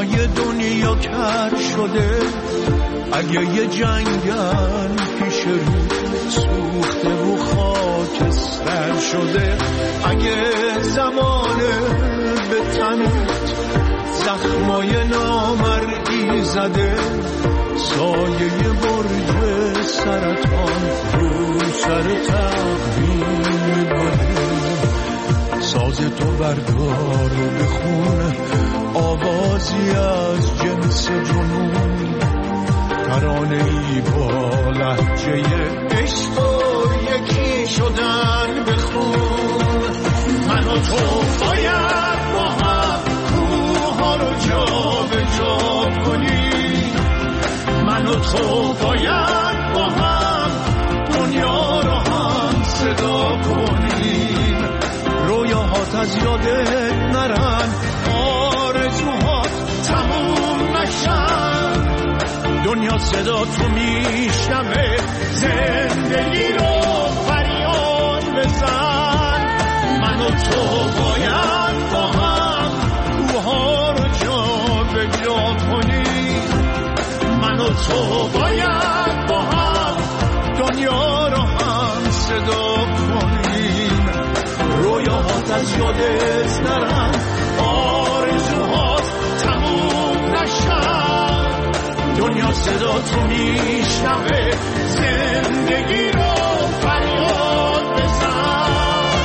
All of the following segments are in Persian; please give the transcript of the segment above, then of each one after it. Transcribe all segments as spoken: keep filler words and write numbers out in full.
زخمای دنیا کر شده، اگه یه جنگل پیش رو سوخته و خاکستر شده، اگه زمانه به تنت زخمای نامردی زده، سایه برج سرطان رو سر تقویم بده. ساز تو بردار و بخون آوازی از جنس جنون، ترانه‌ای با لهجه عشق و یکی شدن بخون. من و تو باید با هم کوها رو جا به جا کنیم، من و تو باید با هم دنیا رو هم صدا کنیم. رویاهات از یادت نرن، آرزوهات تموم نشن، دنیا صدا تو میشنوه، زندگی رو فریاد بزن. من و تو باید با هم کوها رو جا به جا کنیم، من و تو باید با هم دنیا رو هم صدا کنیم. رویاهات از یادت نرن، آرزوهات تموم نشن، دنیا صدا تو میشنوه، زندگی رو فریاد بزن.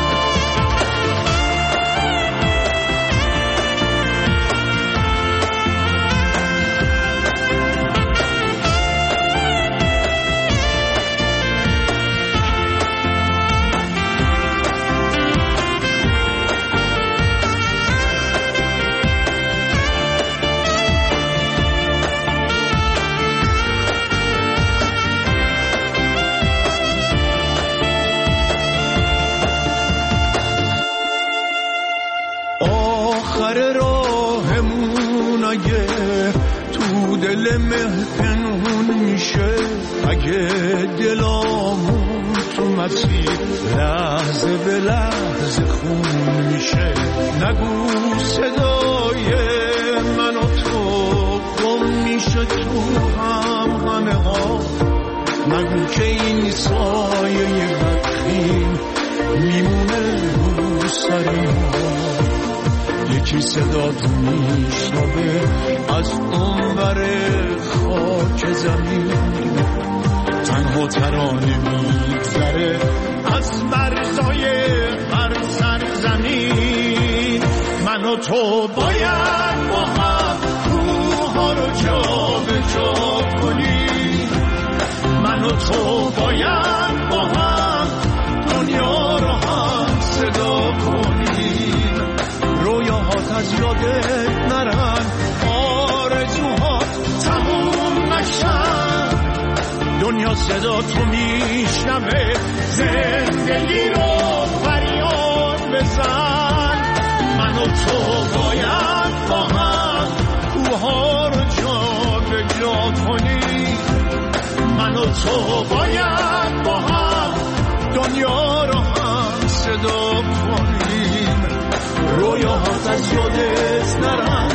دل مهپنون میشه، اگه دلامون تو مسیر لحظه به لحظه خون میشه. نگو صدای من و تو گم میشه تو هم همه ها، نگو که این سایه بدخیم میمونه رو سر ما. یکی صدا تو میشنوه از اون بر خاک زمین، تنها ترانه میگذره از مرزای هر سرزمین. من و تو باید با هم کوها رو جا به جا کنیم، من و تو باید با هم دنیا رو هم صدا کنیم. رویاهات از یادت نرن، آرزوهات تموم نشن، دنیا صدا تو میشنوه، زندگی رو فریاد بزن. من و تو باید با هم کوها رو جا به جا کنیم، من و تو باید با هم دنیا رو هم صدا کنیم. رویاهات از یادت نرن،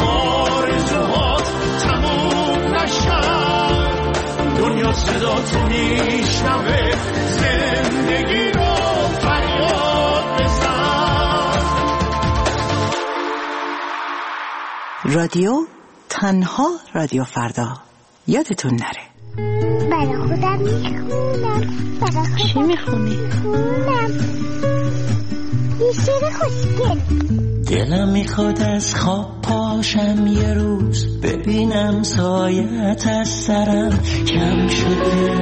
آرزوهات تموم نشن، دنیا صدا تو میشنوه، زندگی رو فریاد بزن. رادیو تنها رادیو فردا، یادتون نره. برای خودم میخونم. چی میخونی؟ میخونم یه شعر خوشگل. دلم میخواد از خواب پاشم یه روز، ببینم سایت از سرم کم شده.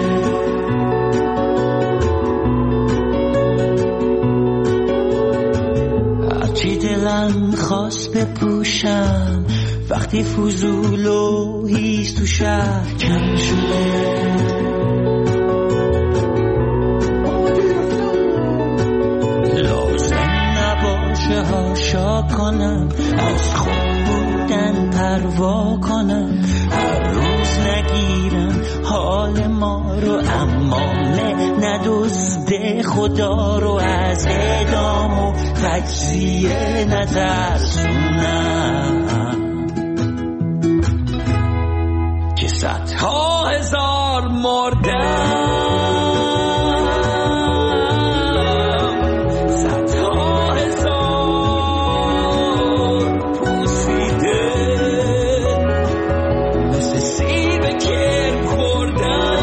هرچی دلم خواست بپوشم، وقتی فضول و هیز تو شهر کم شده. هاشا کنم، از خود بودن پروا کنم، هر روز نگیرم حال ما رو، اما ندزده خدا رو، از اعدام و تجزیه نترسونم. صدها هزار مردم، صدها هزار پوسیده مثل سیب کرم خوردم،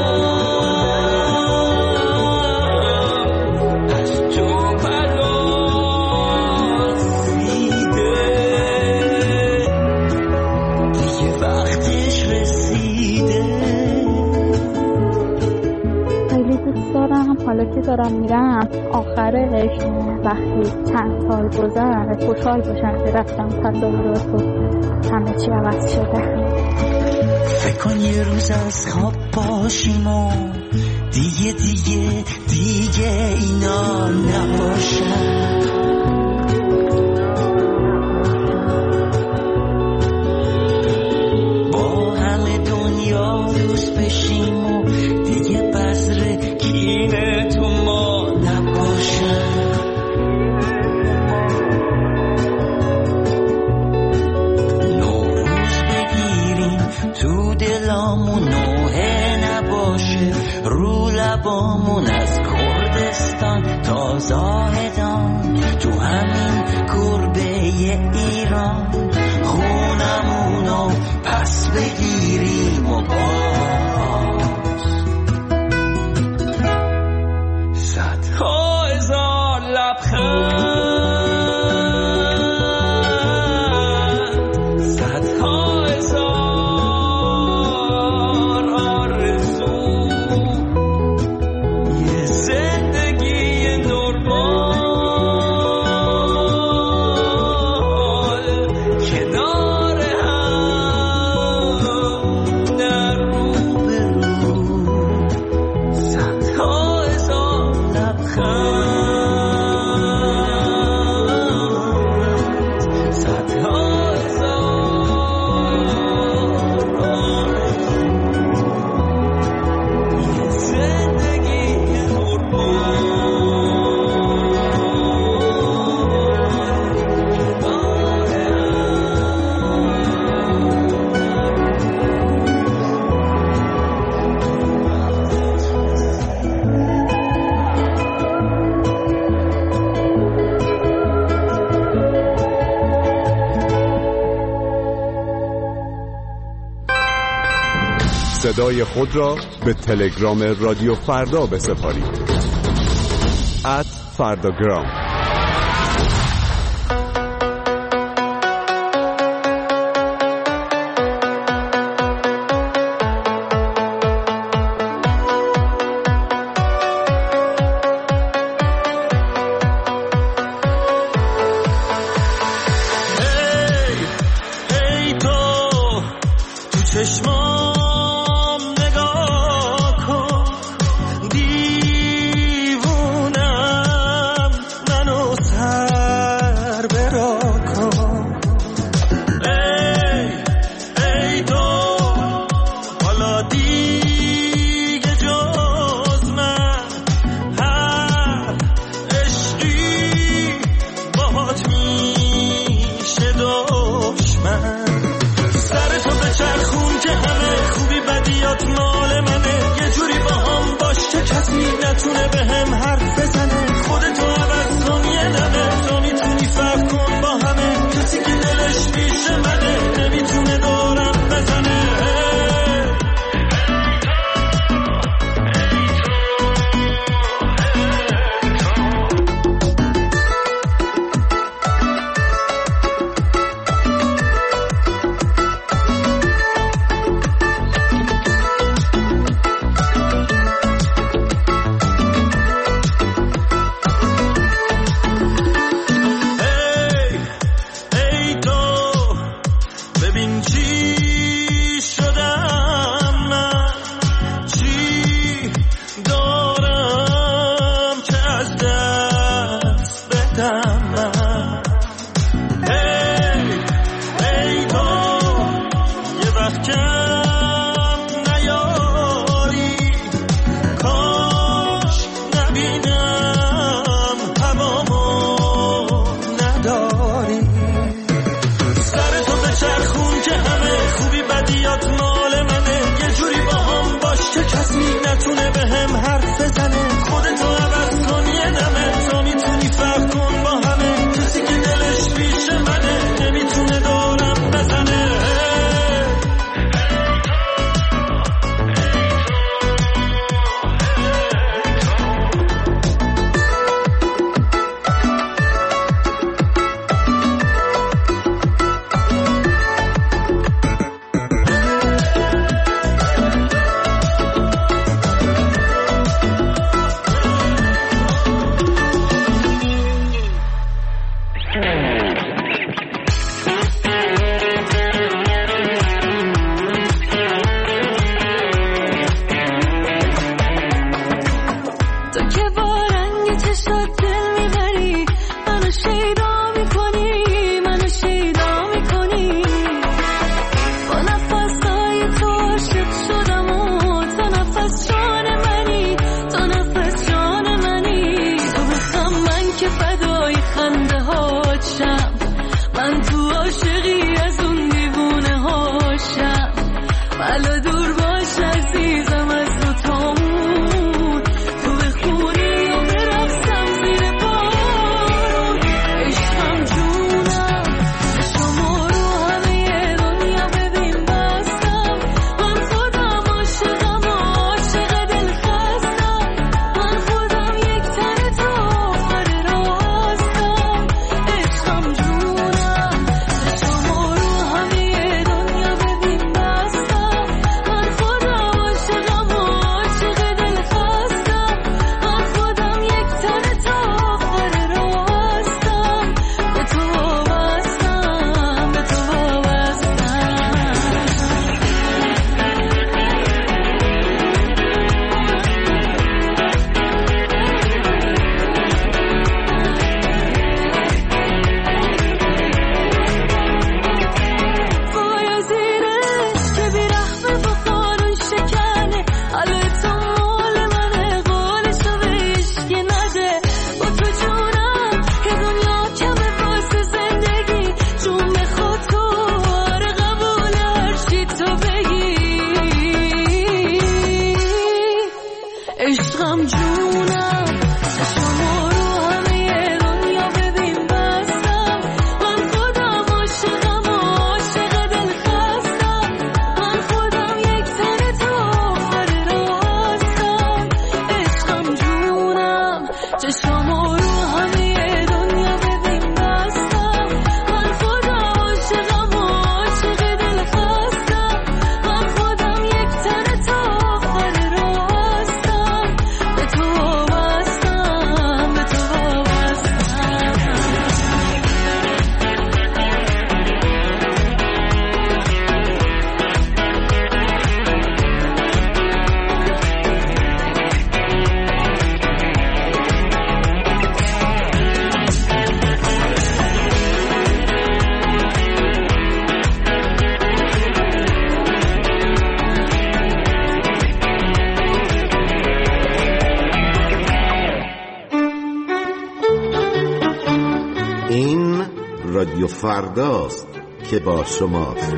از تو پراسیده دیگه وقتش رسیده. خیلی دوست دارم حالا که دارم میرم آخرش وقتی چند سال گذره خوشحال باشم که رفتم تظاهرات و همه چی عوض شده. فکر کن یه روز از خواب باشیم و دیگه دیگه دیگه اینا نباشن، با همه دنیا دوست بشیم و دیگه بذر کینه تو ما نباشن. نوروز بگیریم تو دلامون نوحه نباشه، رو لبامون از کردستان تا زاهدان، تو همین گربه ایران خونمونو پس بگیریم و باز صدها هزار لبخند، صدها هزار آرزو، یه زندگی نرمال کنار هم در رو به رو، صدها هزار لبخند، صدها هزار آرزو، یه زندگی نرمال کنار صدای خود را به تلگرام رادیو فردا بسپارید. ات فرداگرام. ای تو تو چشمام نگاه کن، دیوونم منو سر برا کن. ای ای تو حالا دیگه جز من هر عشقی باهات میشه دشمن. سر تو به چرخون که همه خوبی بدیات مال منه، یه جوری با هم باش که کسی نتونه به هم حرف بزنه. خودتو عوض کن یه دمه، تو میتونی فرق کن با همه، کسی که دلش پیش منه نمیتونه دورم بزنه. همه فرداست که با شماست.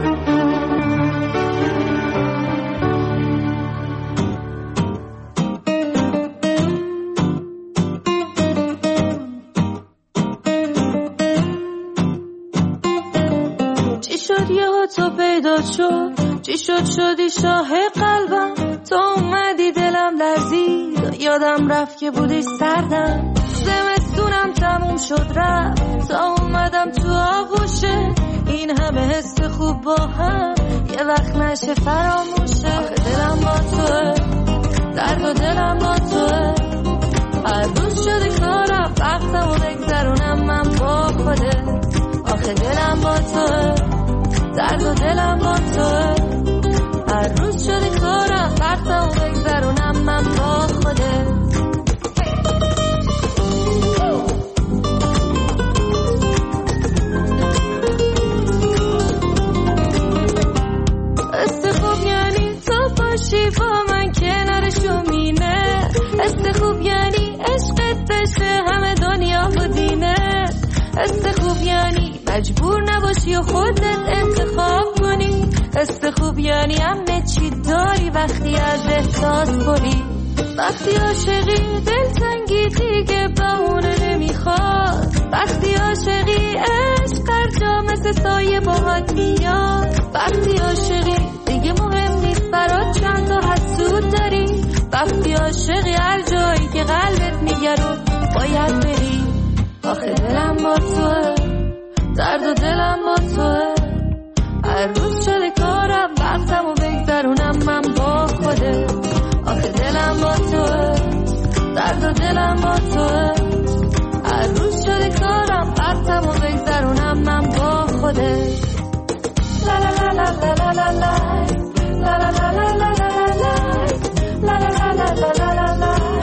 چی شد یه تو پیدا شد، چی شد شدی شاه قلبم، تو اومدی دلم لرزید، یادم رفت که بودی سردم، زمستونم تموم شد رفت، تا اومدم تو آغوشه، این همه حس خوب با هم یه وقت نشه فراموشه. آخه دلم با توه، درد و دلم با توه، هر روز شده کارم وقتم و بگذرونم من با خوده. آخه دلم با توه، درد و دلم با توه، هر روز شده کارم وقتم و بگذرونم من با خوده. خوب یعنی تو باشی با من کنارشو مینه، است خوب یعنی عشقت بشه همه دنیا و دینه، است خوب یعنی مجبور نباشی و خودت انتخاب کنی، است خوب یعنی همه چی داری وقتی از احساس بری، وقتی عاشقی دلتنگی دیگه بهونه نمیخواد، وقتی عاشقی عشق هر جا مثل سایه باهات میاد، وقتی عاشقی دیگه مهم نیست برات چند تا حسود داری، وقتی عاشقی هر جایی که قلبت میگه رو باید بری. آخه دلم با توه، درد و دلم با توه، هر روز شده کارم وقتم و بگذرونم من با خوده. آخه دلم با توه، درد و دلم با توه، هر روز شده کارم وقتم و بگذرونم من با خوده. لا لا لا لا لا لا لا لا لا لا لا لا لا لا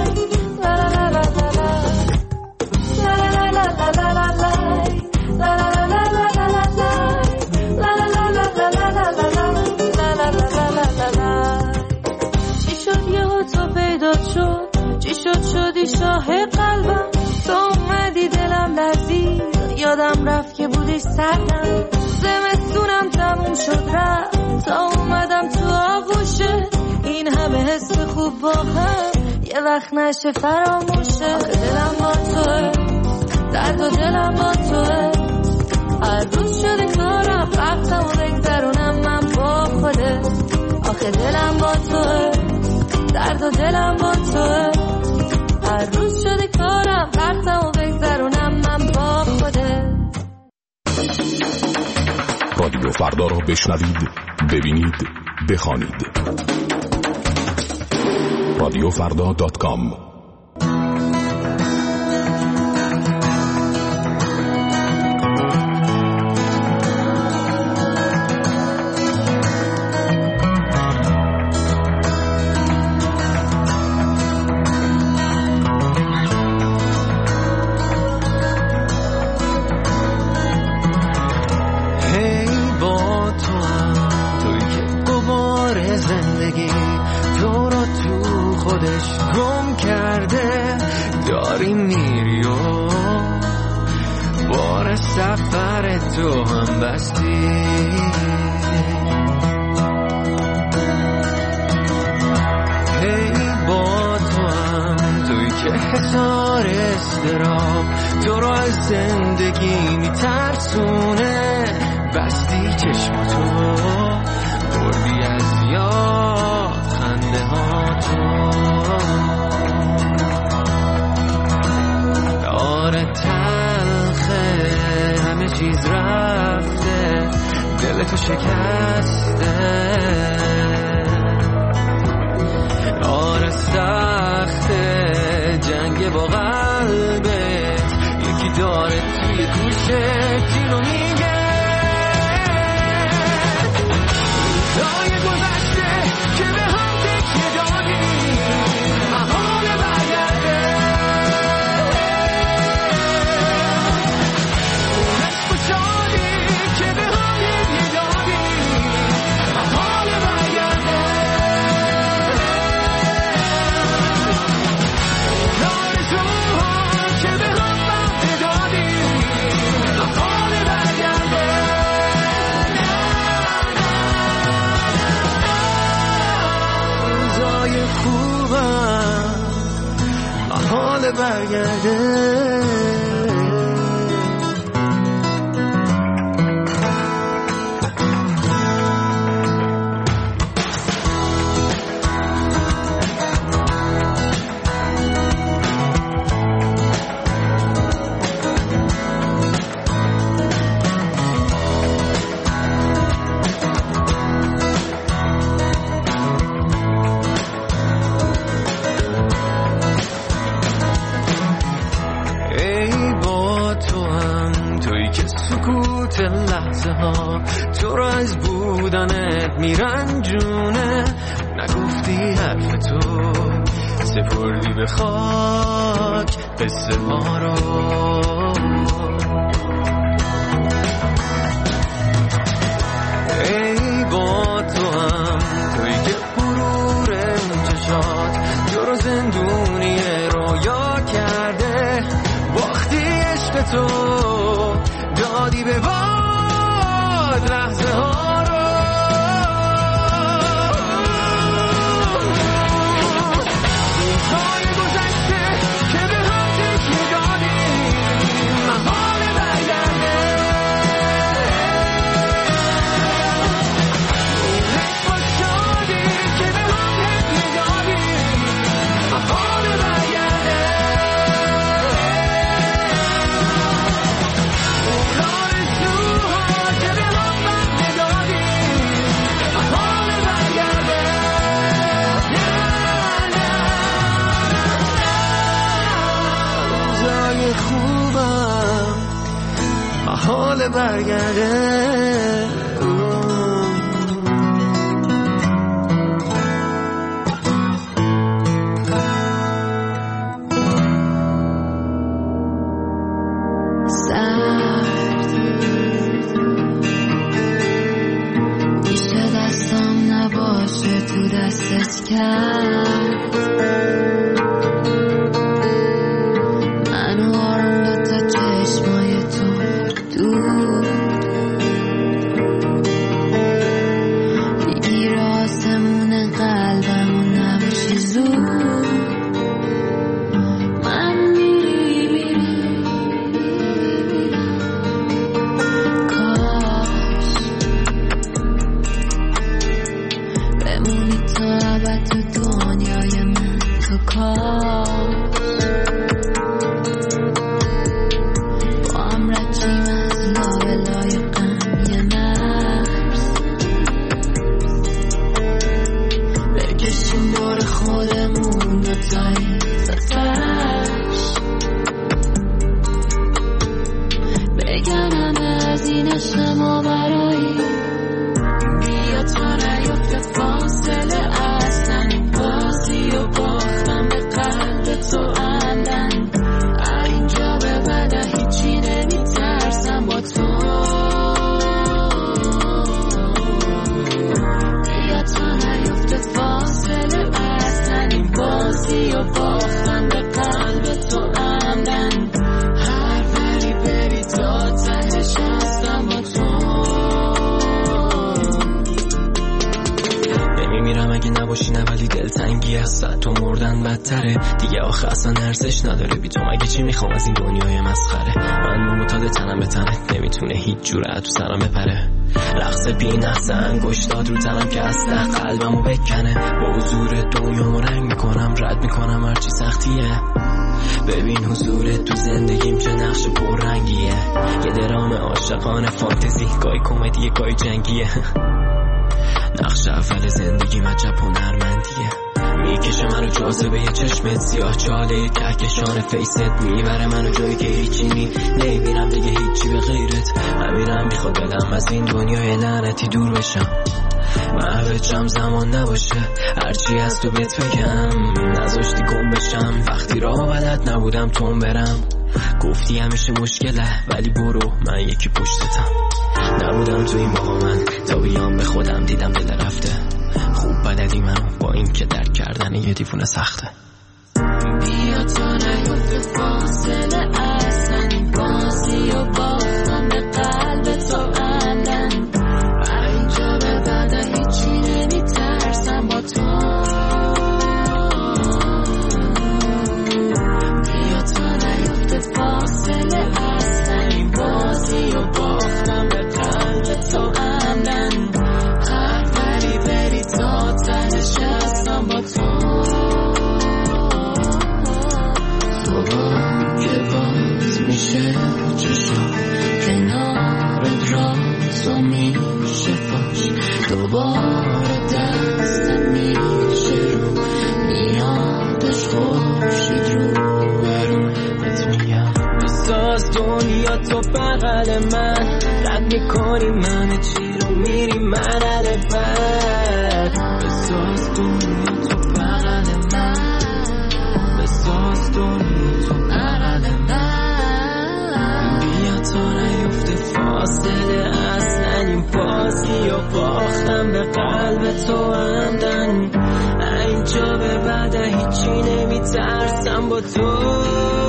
چی شد شدی شاه قلبم، تو اومدی دلم لرزید، یادم رفت که بودی سردم، زمستونم تموم شد رفت، تا اومدم تو آغوشه، این همه حس خوب با هم یه وقت نشه فراموشه. آخه دلم با توه، درد و دلم با توه، هر روز شده کارم وقتم و بگذرونم من با خوده. آخه دلم با توه، درد و دلم با توه، هر روز شده کارم وقتم و بگذرونم من با خوده. رادیو فردا رو بشنوید، ببینید، بخوانید. رادیو فردا دات کام. تو هم بستی، هی با تو هم توی که حسار استراب تو رو از زندگی میترسونه، بستی چشماتو بردی از یاد خنده ها تو، آره تلخه همه چیز رفته، دلتو شکسته، آره سخته جنگ با قلبت، یکی داره توی گوشت اینو میگه، روزای گذشته که به هم تکیه دادی محال برگرده، اون عشق و شادی که به هم هدیه دادی محال برگرده، اون آرزوها که به هم وعده دادی محال برگرده. محال برگرده. لحظه ها تو رو از بودنت میرنجونه، نگفتی حرف تو سپردی به خاک قصه ما رو. ای با تو هم توی که غرور اون چشات تو رو زندونی رویا کرده، باختی عشق تو دادی به باد لحظه ها رو. روزهای گذشته که به هم تکی دادیم محال برگرده. عشق و شادی که به هم تکی دادیم محال برگرده. محال برگرده. سرد میشه دستم نباشه تو دستت کرد، منو آروم دوتا چشمای تو دور بگیر آسمون قلبم و نباشی زود. من میری میرم کاش بمونی تا ابد تو دنیای من، تو کاش خودمون دوتایی ستش بگنم از این عشق ما برایی. بیا تا نیفته فاصله اصلا، این بازی و باختم به قلب تو عمدن. اینجا به بعد هیچی نمیترسم با تو. بیا تا نیفته فاصله بازی و باختم به قلب تو عمدن. هر وری بری تا تهش هستم با تو. نمیمیرم اگه نباشی نه، ولی دلتنگی هست تو مردن بدتره دیگه. آخه اصلا ارزش نداره بی تو، مگه چی میخوام از این دنیای مسخره. من معتاد تنم به تنت، نمیتونه هیچ جوره تو سرم بپره. رقص بی نقص انگشتات رو تنم که اصلا قلبمو بکنه. با حضور دنیامو رنگ میکنم، رد میکنم هرچی سختیه. ببین حضور تو زندگیم چه نقش پررنگیه. یه درام عاشقانه فانتزی، گاهی کمدیه گاهی جنگیه. نقش اول زندگیم عجب هنرمندیه. میکشه منو جاذبه چشمت، سیاه چاله کهکشان فیست میبره منو جایی که هیچی نی نمیبینم دیگه هیچی به غیرت. همینم میخواد بدم از این دنیای لعنتی دور بشم. محوجم زمان نباشه هرچی از تو بهت بگم. نذاشتی گم بشم وقتی راه بلد نبودم تون برم. گفتی همیشه مشکله ولی برو من یکی پشتتم. نبودم تو این موقع من تا بیام به خودم دیدم دل رفته. خوب بلدی منو با این که درک کردن یه دیوونه سخته. بیا تا نیفته فاصله اصلا، این بازی و باختم به قلب تو عمدن. اینجا به بعد هیچی نمیترسم با تو. دوباره دست میشه رو میادش خورشید رو برو بهت میگم بساز دنیا تو بغل من رد میکنی من چی رو میری من عرفت بساز دنیا تو بغل من بساز دنیا تو بغل من بیا تا نیفته فاصله اصلا این بازی و باختم به قلب تو همدن اینجا به بعد هیچی نمیترسم با تو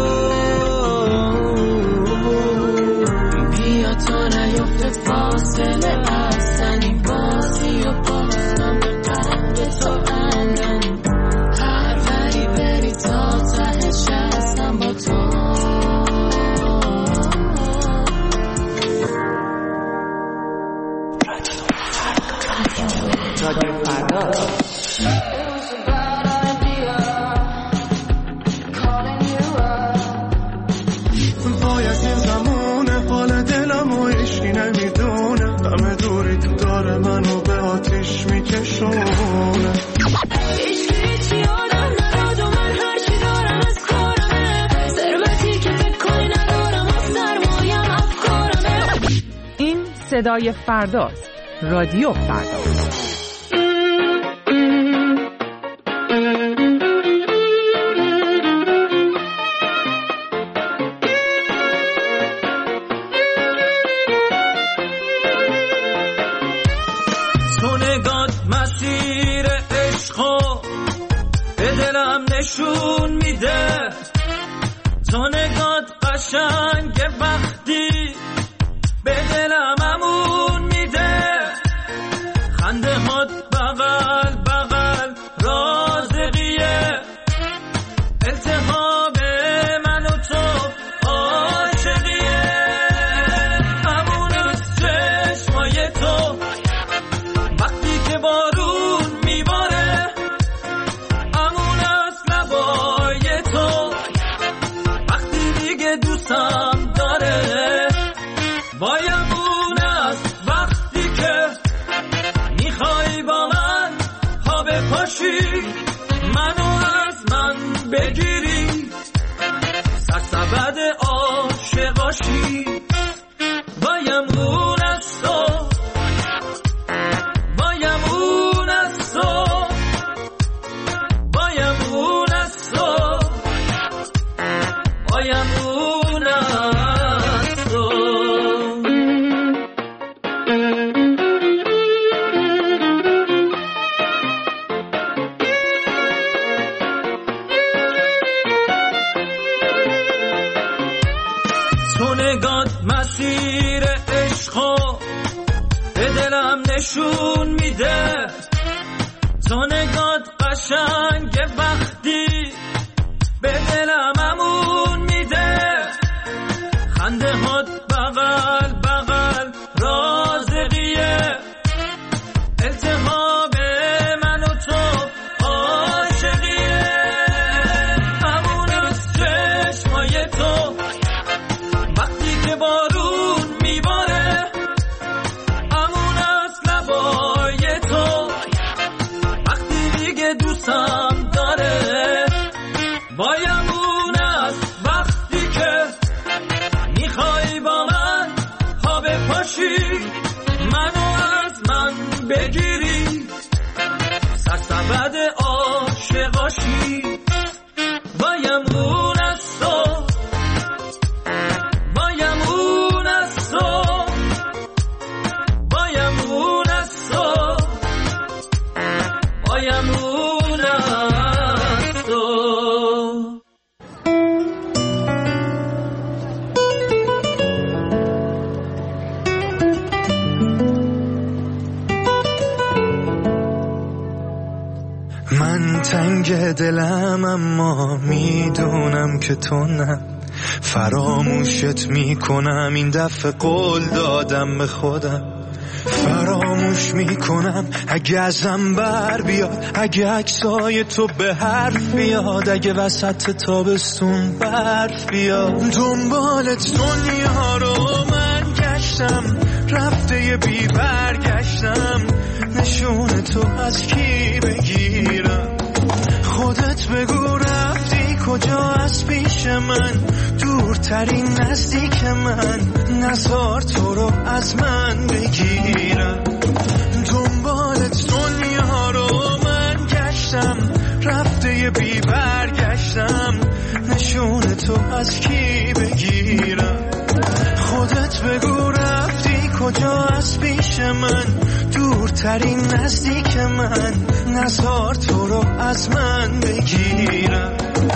بیا تا نیفته فاصله اصلا این بازی و باختم به قلب تو همدن هر وری بری تا تهش هستم با تو رادیو فردا باید این زمونه حال دلم و عشقی نمیدونه همه دوری داره منو به آتیش میکشونه هیچ یادم نداد و من هرچی دارم از کارمه ثروتی که فکر کنی ندارم و سرمایم افکارمه این صدای فرداست. رادیو فردا. تو نگات مسیر عشقو به دلم نشون میده تو نگات قشنگ وقتی به دلم امون میده خنده هات بغل بغل رازقیه التهاب من و تو عاشقیه امون از چشمای تو وقتی که بارون میباره امون از لبای تو وقتی دیگه دوستم داره وایمون از وقتی که میخوای با من پا بپاشی منو از من بگیری سرسبد عاشقاشی وایمون از تو وایمون از تو وایمون از تو وایمون از تو تو نگات مسیر عشقو به دلم نشون میده تو نگات قشنگ وقتی به دلم امون میده خنده هات بغل بغل رازقیه التهاب من و تو عاشقیه امون از چشمای تو وقتی که بارون میباره امون از لبای تو وقتی دیگه دوستم داره وایمون از وقتی که میخوای با من پا بپاشی منو از من بگیری سرسبد عاشقاشی وایمون از تو وایمون از تو وایمون از تو وایمون از تو من تنگ دلم اما میدونم که تو نه فراموشت میکنم این دفعه قول دادم به خودم فراموش میکنم اگه ازم بر بیاد اگه عکسای تو به حرف بیاد اگه وسط تابستون برف بیاد دنبال دنیا رو من گشتم رفته بی برگشتم نشون تو از کی بگیرم؟ خودت بگو رفتی کجا از پیش من؟ دورترین نزدیک من، نزار تو رو از من بگیرم. دنبالت دنیا رو من گشتم، رفته بی برگشتم، نشون تو از کی بگیرم؟ خودت بگو رفتی کجا از پیش من؟ دورترین نزدیک من، نزار تو رو از من بگیرم.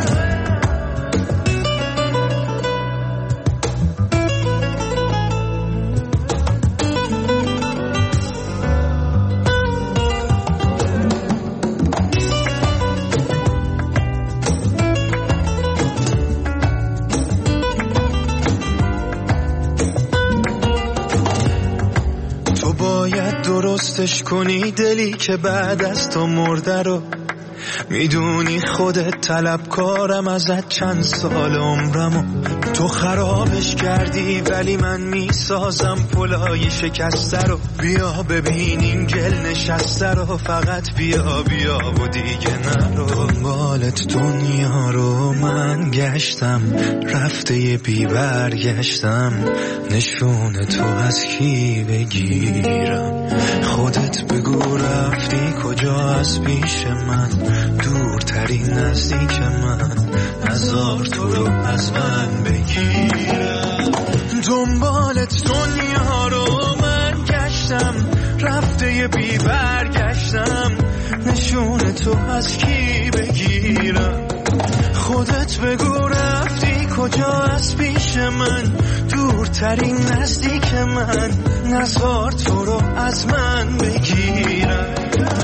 درستش کنی دلی که بعد از تو مرده رو. میدونی خودت طلبکارم ازت چند سال عمرمو. تو خرابش کردی ولی من میسازم پلای شکسته رو. بیا ببینیم گل نشسته رو، فقط بیا بیا و دیگه نرو. دنبالت دنیا رو من گشتم، رفته بی برگشتم، نشون تو از کی بگیرم؟ خودت بگو رفتی کجا از پیش من؟ دورترین نزدیک من، نزار تو رو از من بگیرم. دنبالت دنیا رو من گشتم، رفته بی برگشتم، نشون تو از کی بگیرم؟ خودت بگو رفتی کجا از پیش من؟ دورترین نزدیک من، نزار تو رو از من بگیرم.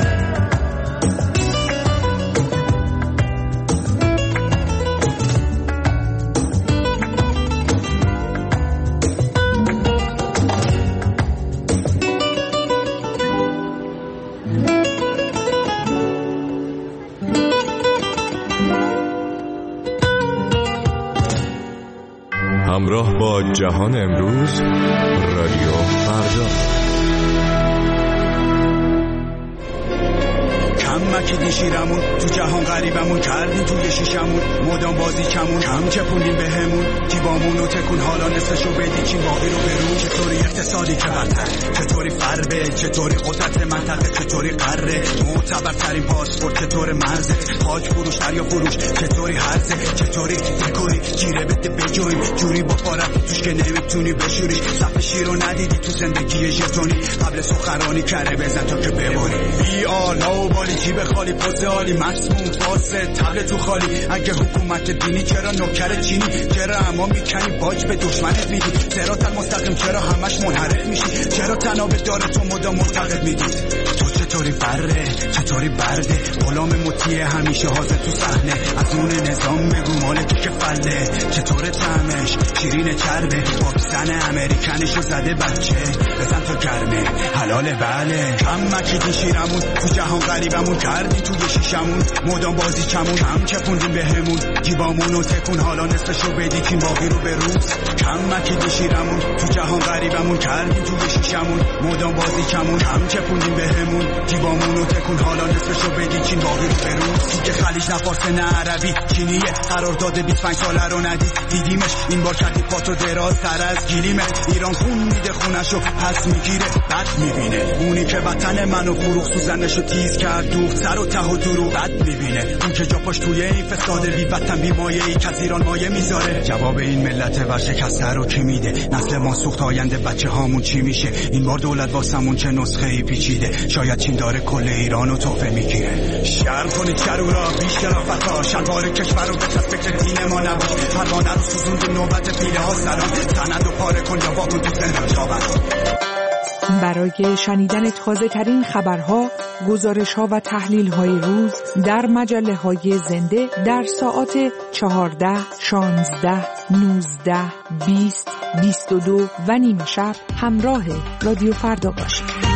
همراه با جهان امروز، رادیو فردا. کم مکیدی شیرمون تو جهان غریبمون کردیم توی شیشمون، مدام بازی کمون کم چپونیم به همون، جیبامون رو تکون حالا نصفشو بدی چین باقی رو برون. چطوری اقتصادی که برتر، چطوری فربه، چطوری قدرت منطقه، چطوری قره، معتبرترین پاسپورت چطور مرزه، خاک فروش دریا فروش چطوری هرزه، چطوری دکوری گیره بده بجویم جوری با پارت توش که نمیتونی بشوریش. صف شیر رو ندیدی تو زندگی ژتونی، قبل سخنرانی کره بزن تا که بباری. بی آلا و بالی جیب خالی پوز عالی مسموم فاسه تبل تو خالی. اگه حکومت دینی چرا نوکر چینی؟ چرا اما میکنی باج به دشمنت میدی؟ صراط مستقیم چرا همش منحرف میشی؟ چرا تناب داره تو مدام مرتقب میدی؟ تو چطوری بره چطوری برده، غلام مطیع همیشه حاضر تو صحنه، از اون نظام بگو مال تو که فله. چطور طعمش شیرین چربه، واکسن امریکنشو زده بچه، بزن تا گرمه حلاله بله. کم مکیدی شیرمون تو جهان غریبمون کردی توی شیشمون، مدام بازی کمون کم چپوندیم به همون، جیبامونو تکون حالا نصفشو بدی تیم باقی رو به روز. کم مکیدی شیرمون تو جهان غریبمون کردی توی شیشمون، مدام بازی کمون کم چپوندیم به همون، جیبامونو تکون حالا نصفشو بدی چین باقی رو به روز. که خلیج نه فارسی نه عربی چینیه، قرار داده بیست و پنج ساله رو ندید دیدیمش، این بار کردی پاتو دراز تر از گلیمه. ایران خون میده خونشو پس میگیره بد میبینه، اونی که وطن منو فروخ سوزنشو تیز کرد دوخت سر و ته و درو بد میبینه. اون که جا پاش توی این فساده بی وطن بی مایه ای که از ایران مایه میذاره. جواب این ملت ورشکسته رو کی میده؟ نسل ما سوخت آینده بچه هامون چی میشه؟ این بار دولت واسمون چه نسخه ای پیچیده؟ شاید چین داره کل ایرانو تحفه میگیره. شرم کنید شرورا بیش شرافتا، شلوار کشور رو بچسب فکر دین ما نباش. پروانه رو سوزوند نوبت پیله ها سلام، سند و پاره کن یا واکن تو زندان جاور. برای شنیدن تازه ترین خبرها، گزارش ها و تحلیل های روز در مجله های زنده در ساعات چهارده، شانزده، نوزده، بیست، بیست و دو و نیمه شب همراه رادیو فردا باشید.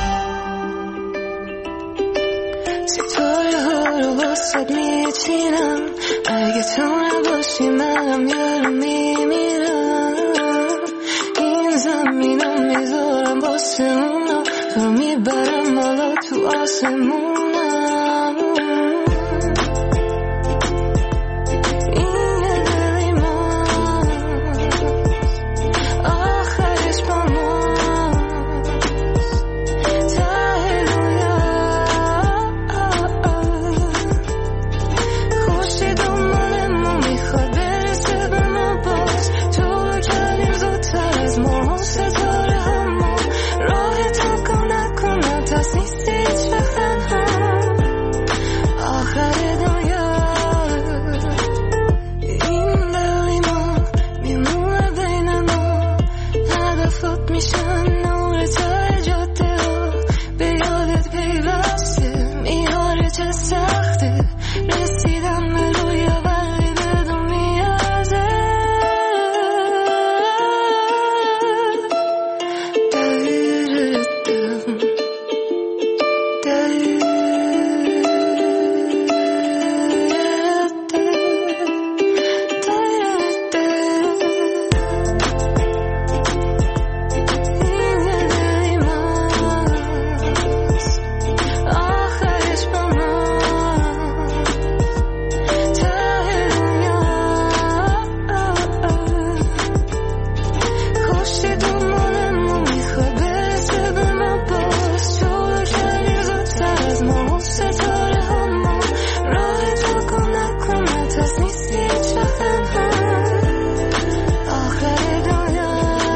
ستاره ها رو واسد میچینم، اگه تو نباشی منم یارو میمیرم. این زمینم میذارم واسه اونا، تو میبرم حالا تو آسمونم این یه دلی ماست آخرش با ماست ته رویا خوشی دنبال ما میخواد برسه به ما باز تو کردیم زودتر از ما ستاره همون راه تا کن نکن نتاس نیستی هیچ وقت تنها آخر دنیا این دلی ما میمونه بین ما هدفت میشن نور تای جاده ها به یادت پیوسته میاره چه سخته رسیدم به رویا ولی بدون میازه آخرش با خوشی دنبالمون میخواد برسه به ما باز شروع کردیم زودتر از ما ستاره همون راه تو کن نکن نتاس نیستی هیچ وقت تنها آخر دنیا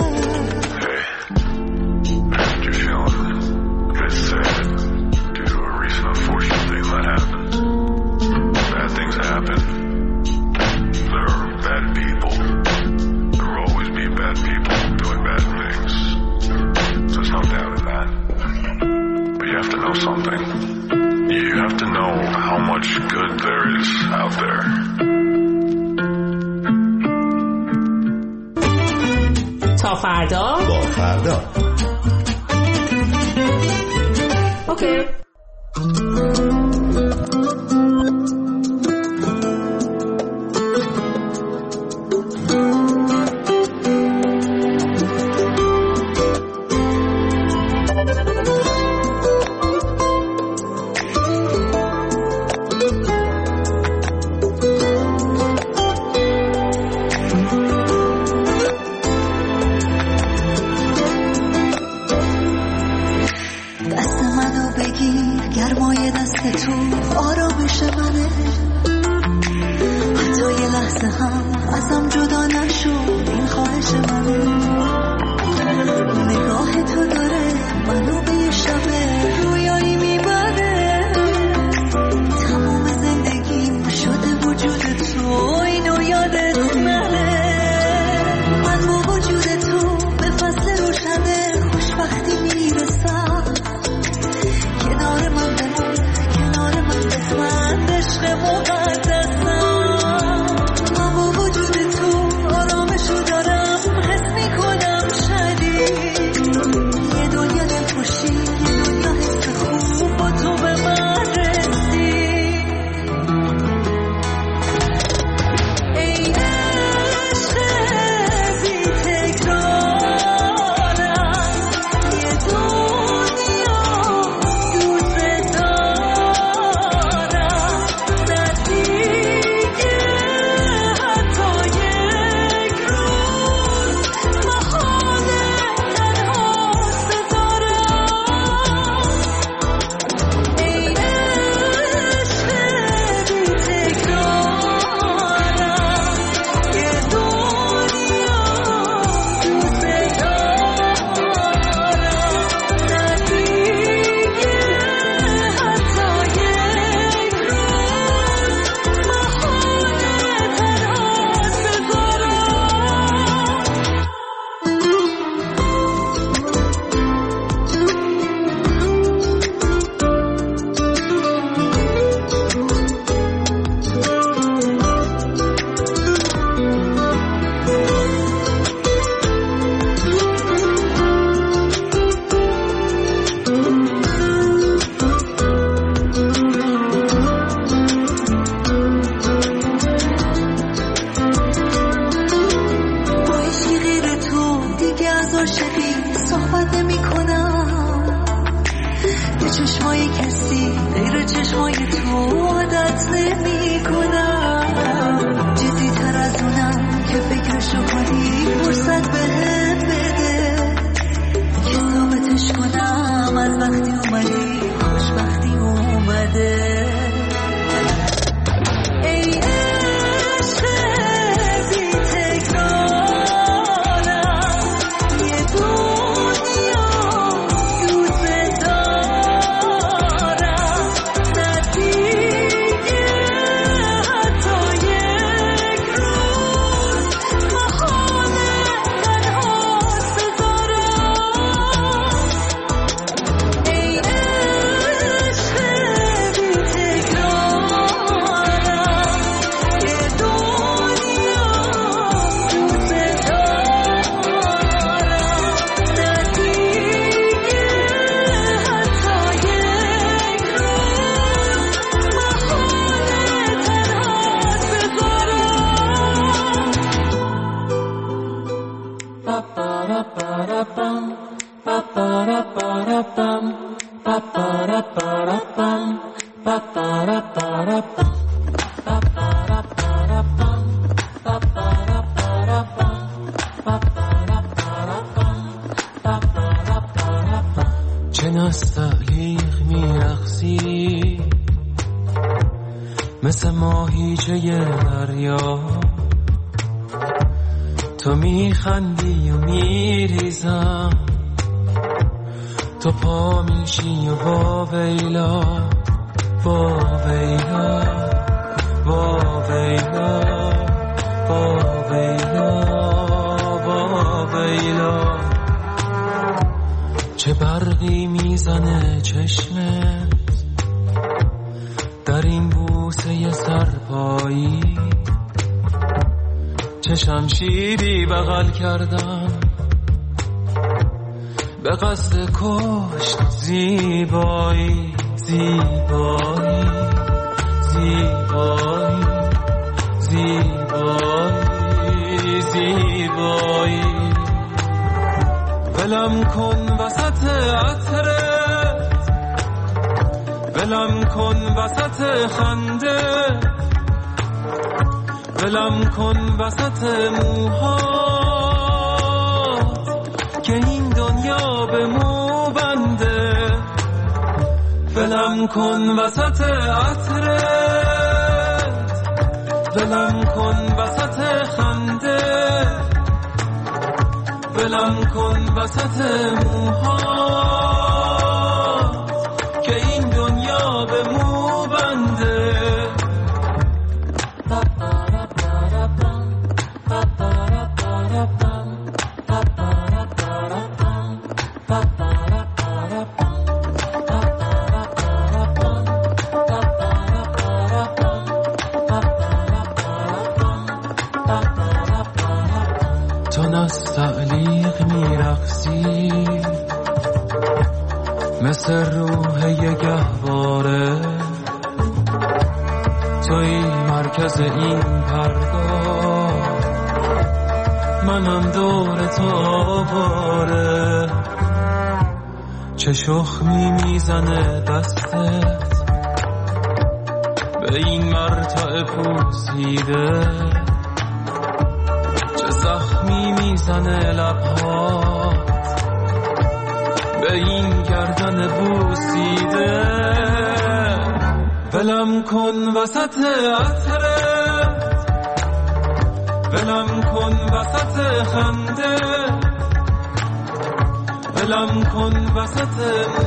Something. You have to know how much good there is out there. تا فردا با فردا اوکی دست منو بگیر گرمای دست تو آرامش منه حتی یه لحظه هم ازم جدا نشو این خواهش منه نگاه تو داره منو به یه شبه رویایی میبره تمام زندگیم شده وجود تو اینو یادت نره من با وجود تو به فصل روشنه خوشبختی میرسم کنار من بمون کنار من بخند عشق مقدسم من با وجود تو آرامش و چشمای تو عادت نمی کنم، جدی تر از اونم که فکرشو کنی فرصت بهت بده که ثابتش کنم از وقتی اومدی خوشبختی اومده. چه نستعلیق میرقصی مثل ماهیچه دریا، تو میخندی و میریزم، تو پا میشی و با ویلا با ویلا با ویلا با ویلا با ویلا. چه برقی میزنه چشمت در این بوسه سرپایی، چه شمشیری بغل کردم به قصد کشت زیبایی زیبایی زیبایی زیبایی زیبایی. ولم کن وسط عطرت، ولم کن وسط خنده، ولم کن وسط موهات که این دنیا به مو بنده. ولم کن وسط عطرت، ولم کن وسط خنده، ولم کن وسط موهات که این دنیا به مو بنده. تو نستعلیق میرقصی مثل روح یه گهواره، توی مرکز این پرگاه، منم دور تو آواره. چه شخمی میزنه دستت به این مرتع پوسیده، چه زخمی میزنه لبهات به این گردن بوسیده. ولم کن وسط عطرت، ولم کن وسط خنده، ولم کن وسط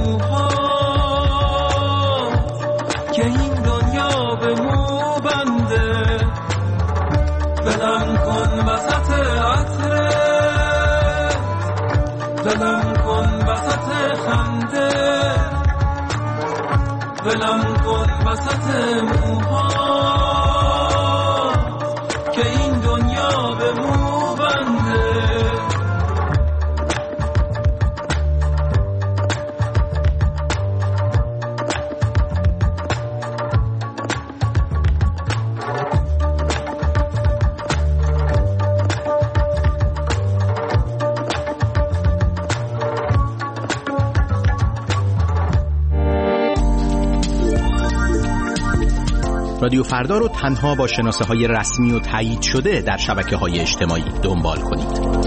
موهات که این دنیا به مو بنده. ولم کن وسط عطرت، ولم کن وسط خنده، ولم کن وسط موهات که این دنیا به مو بنده. رادیو فردا رو تنها با شناسه های رسمی و تایید شده در شبکه های اجتماعی دنبال کنید.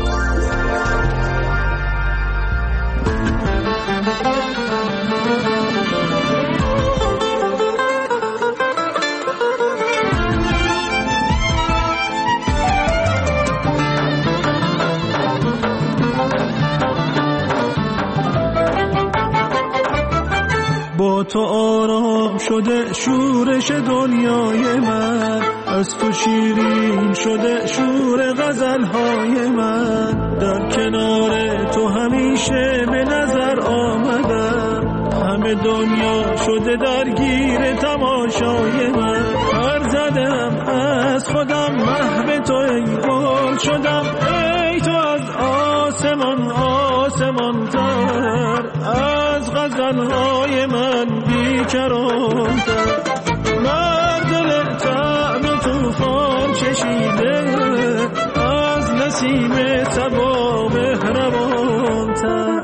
با تو آرام شده شورش دنیای من، از تو شیرین شده شور غزلهای من، در کنار تو همیشه به نظر آمدم، همه دنیا شده درگیر تماشای من، هر زدم از خودم محو تو ای گل شدم، ای تو از آسمان آسمان تر، از غزلهای من بیکران‌تر، مردل طعم توفان چشیده، از نسیم صبا مهربان‌تر.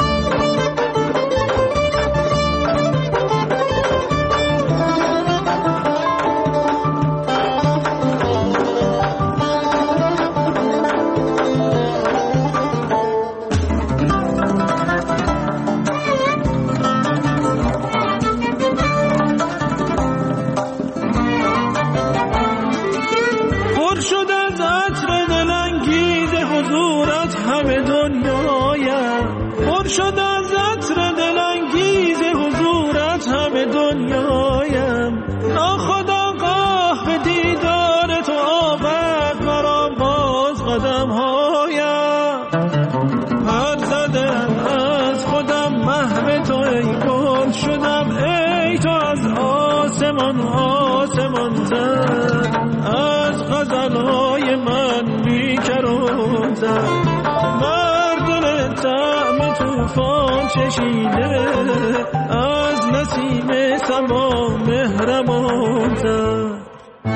از غزلهای من بیکران‌تر، مردم طعم توفان چشیده، از نسیم صبا مهربان‌تر.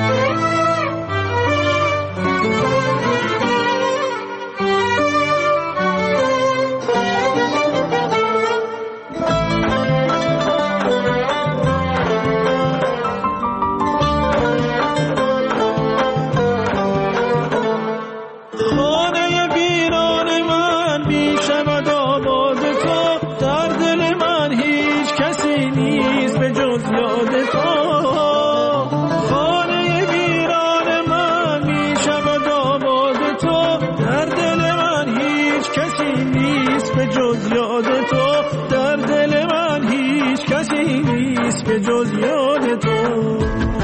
جز یاد تو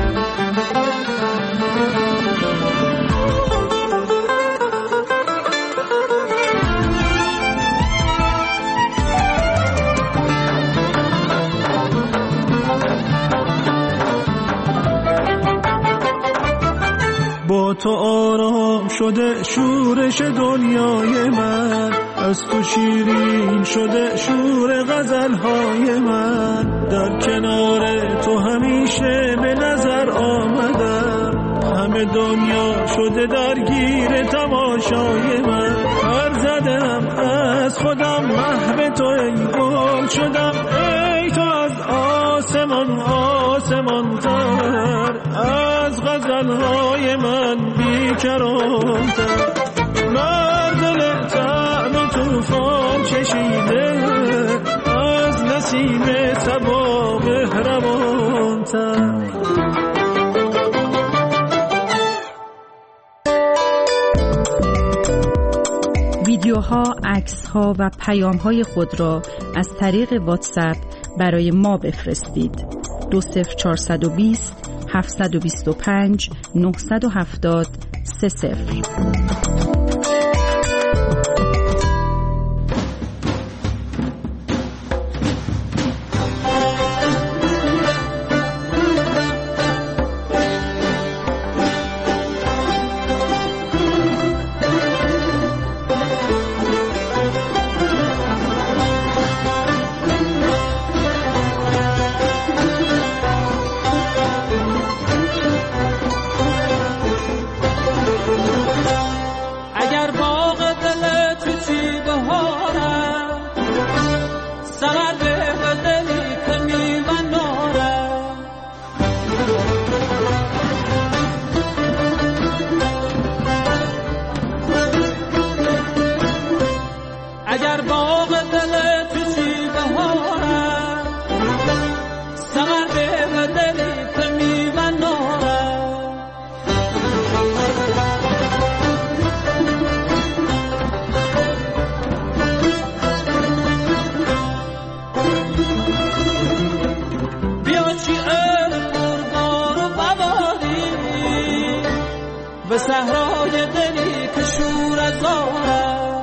با تو آرام شده شورش دنیای من، از تو شیرین شده شور غزلهای من، در کنار تو همیشه به نظر آمدم، همه دنیا شده درگیر تماشای من، هر زدم از خودم محو تو ای گل شدم، ای تو از آسمان آسمان تر، از غزلهای من بیکران‌تر، مردل طعم توفان چشیده، از نسیم صبا مهربان‌تر. ویدیوها، عکس‌ها و پیام‌های خود را از طریق واتساپ برای ما بفرستید. دو صفر چهارصد و بیست هفتصد و بیست و پنج نهصد و هفتاد سه صفر. به صحرای دلی که شور از آرم.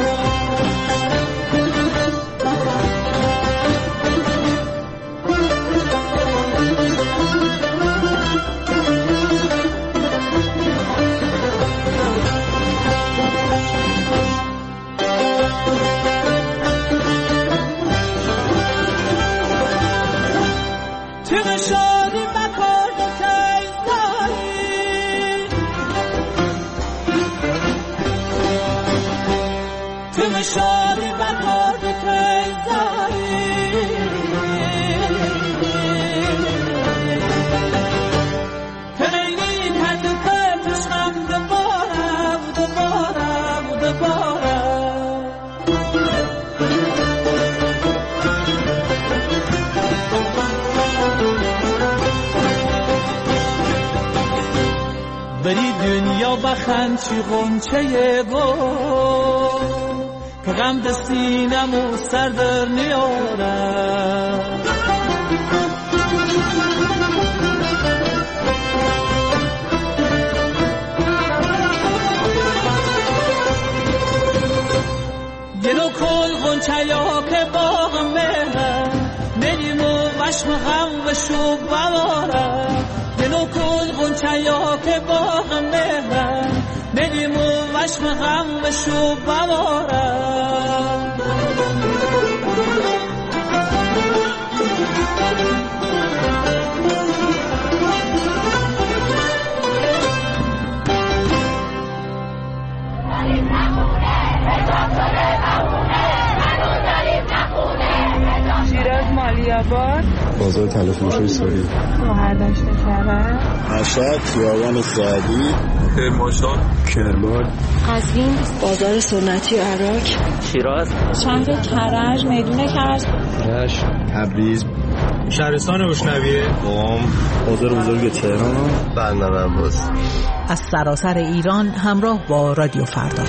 شادی بکار که زایی خیلی کند پتشم دوباره دوباره دوباره بری دنیا بخند چی غنچه گل که غم دستینمو سر در نیارم. یه نو کل غنچه یا که باغم مهرم نلیمو وشم غم و شب بوارم. یه نو کل غنچه یا که باغم مهرم نلیمو وشم غم و شب بوارم. شیراز مالیاباد بازار تلفروشی سوری شوهر داشته شهر مشهد خیابان سعدی کرمانشاه کرمان قزوین بازار سنتی عراق شیراز شهر کرج میدون کرج رشت تبریز شهرستان روشنویه قم بازار بزرگ تهران بندر عباس. از سراسر ایران همراه با رادیو فردا.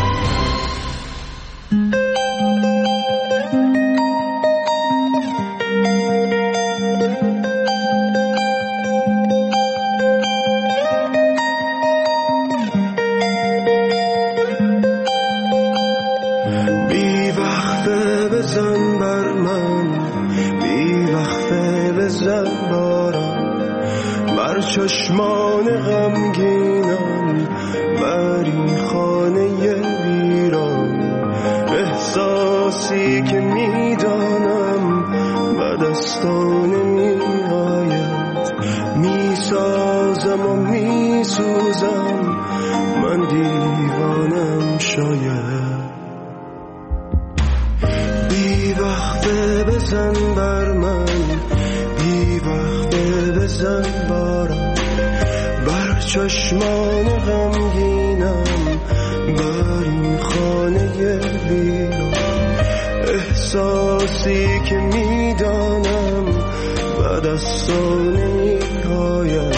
چشمان غمگینم بر این خانه ویران احساسی که میدانم به دستان میآید میسازم و میسوزم من دیوانم شاید بی وقته بزن بر من بی وقته بزن بارم بر چشمان غمگینم بر این خانه ویران احساسی که میدانم به دستان میآید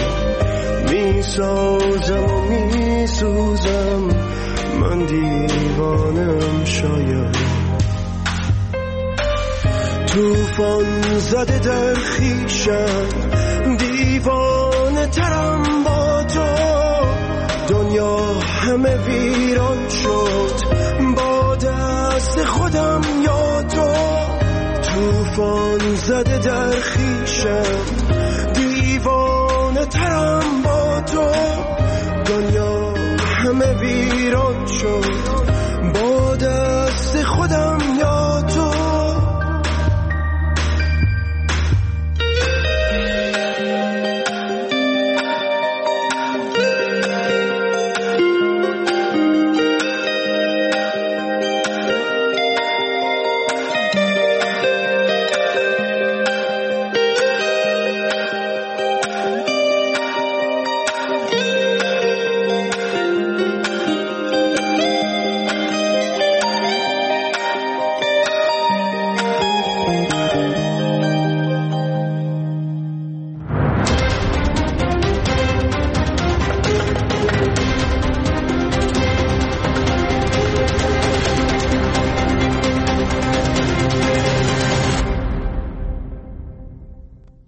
میسازم و میسوزم من دیوانم شاید توفان زده در خیشم دیوانه ترم با تو دنیا همه ویران شد با خودم یا تو. طوفان زده در خیشم